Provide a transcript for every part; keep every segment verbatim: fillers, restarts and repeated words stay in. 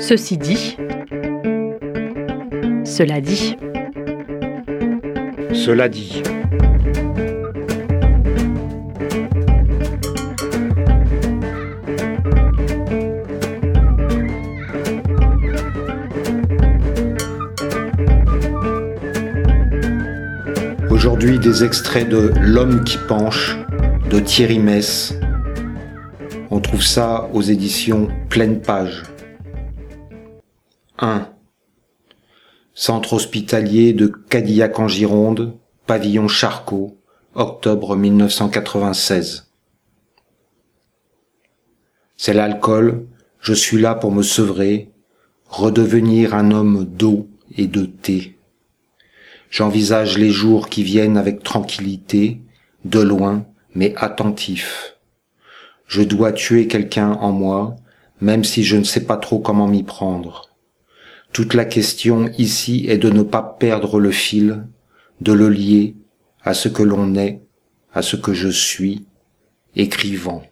Ceci dit, cela dit. Cela dit. Aujourd'hui, des extraits de L'homme qui penche de Thierry Mess. On trouve ça aux éditions Pleine Page. un. Centre hospitalier de Cadillac en Gironde, pavillon Charcot, octobre mille neuf cent quatre-vingt-seize. C'est l'alcool, je suis là pour me sevrer, redevenir un homme d'eau et de thé. J'envisage les jours qui viennent avec tranquillité, de loin, mais attentif. Je dois tuer quelqu'un en moi, même si je ne sais pas trop comment m'y prendre. Toute la question ici est de ne pas perdre le fil, de le lier à ce que l'on est, à ce que je suis, écrivant.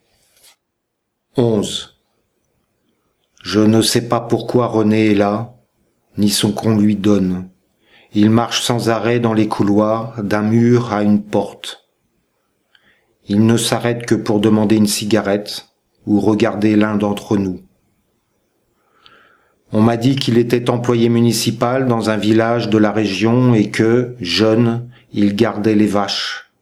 onze. Je ne sais pas pourquoi René est là, ni ce qu'on lui donne. Il marche sans arrêt dans les couloirs, d'un mur à une porte. Il ne s'arrête que pour demander une cigarette ou regarder l'un d'entre nous. On m'a dit qu'il était employé municipal dans un village de la région et que, jeune, il gardait les vaches.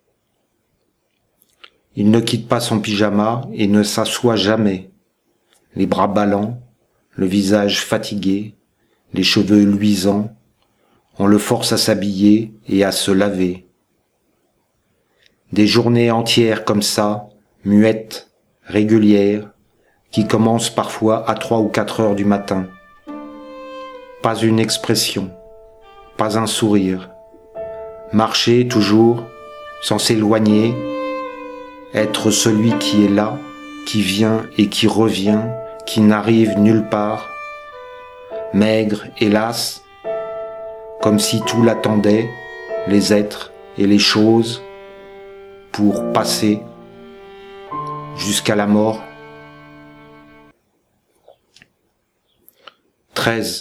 Il ne quitte pas son pyjama et ne s'assoit jamais, les bras ballants, le visage fatigué, les cheveux luisants. On le force à s'habiller et à se laver. Des journées entières comme ça, muettes, régulières, qui commencent parfois à trois ou quatre heures du matin. Pas une expression, pas un sourire. Marcher toujours, sans s'éloigner, être celui qui est là, qui vient et qui revient, qui n'arrive nulle part. Maigre, hélas, comme si tout l'attendait, les êtres et les choses, pour passer jusqu'à la mort. treize.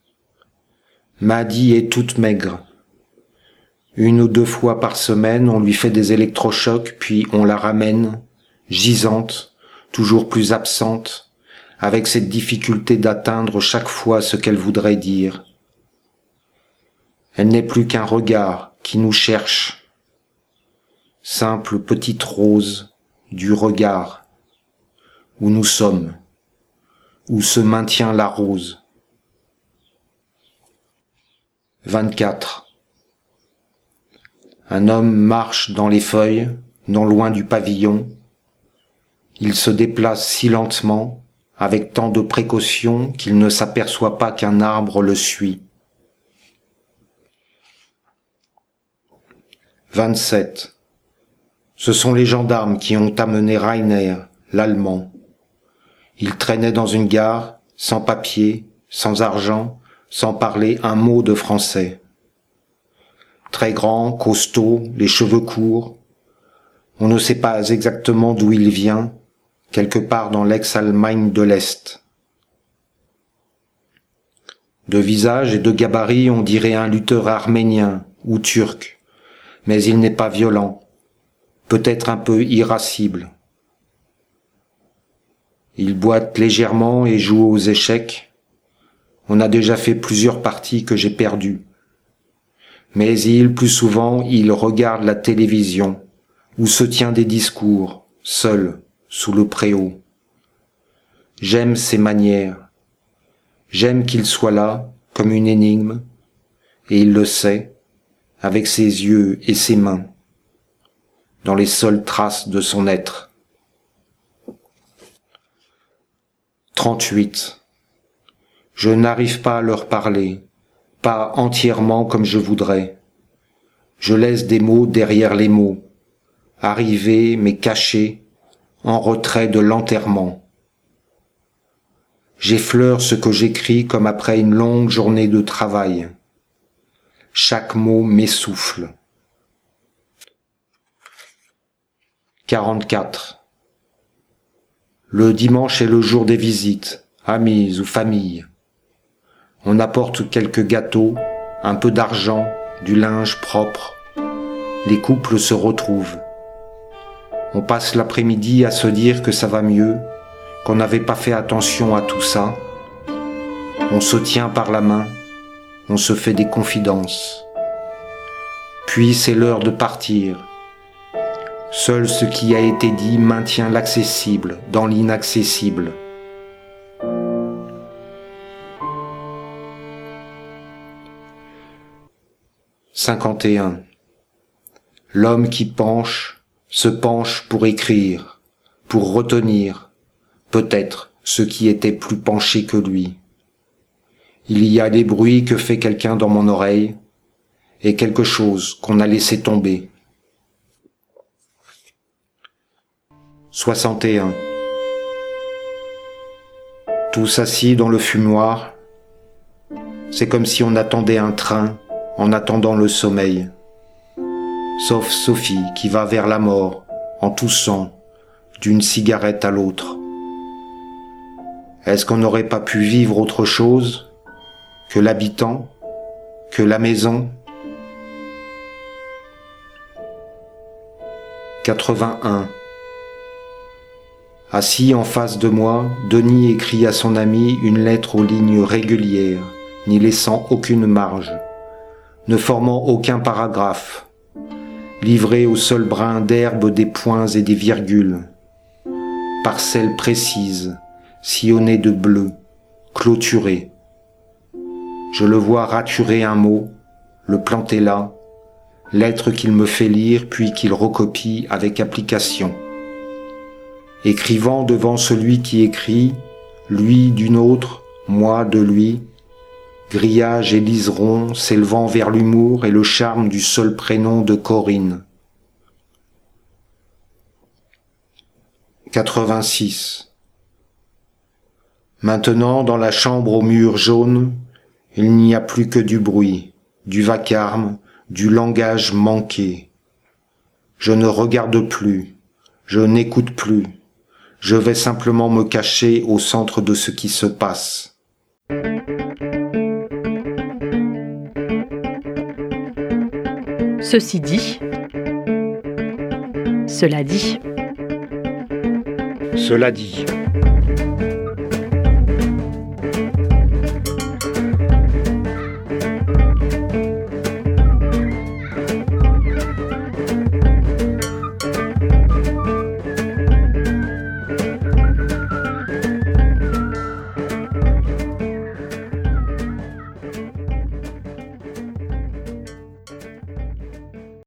Maddy est toute maigre. Une ou deux fois par semaine, on lui fait des électrochocs, puis on la ramène, gisante, toujours plus absente, avec cette difficulté d'atteindre chaque fois ce qu'elle voudrait dire. Elle n'est plus qu'un regard qui nous cherche. Simple petite rose du regard, où nous sommes, où se maintient la rose. vingt-quatre. Un homme marche dans les feuilles, non loin du pavillon. Il se déplace si lentement, avec tant de précaution qu'il ne s'aperçoit pas qu'un arbre le suit. vingt-sept. Ce sont les gendarmes qui ont amené Rainer, l'Allemand. Il traînait dans une gare, sans papier, sans argent, sans parler un mot de français. Très grand, costaud, les cheveux courts. On ne sait pas exactement d'où il vient, quelque part dans l'ex-Allemagne de l'Est. De visage et de gabarit, on dirait un lutteur arménien ou turc, mais il n'est pas violent, peut-être un peu irascible. Il boite légèrement et joue aux échecs. On a déjà fait plusieurs parties que j'ai perdues. Mais il, plus souvent, il regarde la télévision, ou se tient des discours, seul, sous le préau. J'aime ses manières. J'aime qu'il soit là, comme une énigme, et il le sait, avec ses yeux et ses mains, dans les seules traces de son être. trente-huit. Je n'arrive pas à leur parler, pas entièrement comme je voudrais. Je laisse des mots derrière les mots, arrivés mais cachés, en retrait de l'enterrement. J'effleure ce que j'écris comme après une longue journée de travail. Chaque mot m'essouffle. quarante-quatre. Le dimanche est le jour des visites, amis ou famille. On apporte quelques gâteaux, un peu d'argent, du linge propre. Les couples se retrouvent. On passe l'après-midi à se dire que ça va mieux, qu'on n'avait pas fait attention à tout ça. On se tient par la main, on se fait des confidences. Puis c'est l'heure de partir. Seul ce qui a été dit maintient l'accessible dans l'inaccessible. cinquante et un. L'homme qui penche, se penche pour écrire, pour retenir, peut-être ce qui était plus penché que lui. Il y a des bruits que fait quelqu'un dans mon oreille, et quelque chose qu'on a laissé tomber. soixante et un. Tous assis dans le fumoir, c'est comme si on attendait un train en attendant le sommeil. Sauf Sophie qui va vers la mort en toussant d'une cigarette à l'autre. Est-ce qu'on n'aurait pas pu vivre autre chose que l'habitant, que la maison? quatre-vingt-un. Assis en face de moi, Denis écrit à son ami une lettre aux lignes régulières, n'y laissant aucune marge, ne formant aucun paragraphe, livré au seul brin d'herbe des points et des virgules, parcelle précise, sillonnée de bleu, clôturée. Je le vois raturer un mot, le planter là, lettre qu'il me fait lire puis qu'il recopie avec application. Écrivant devant celui qui écrit, lui d'une autre, moi de lui, grillage et liseron s'élevant vers l'humour et le charme du seul prénom de Corinne. quatre-vingt-six. Maintenant, dans la chambre aux murs jaunes, il n'y a plus que du bruit, du vacarme, du langage manqué. Je ne regarde plus, je n'écoute plus, je vais simplement me cacher au centre de ce qui se passe. Ceci dit, cela dit. Cela dit.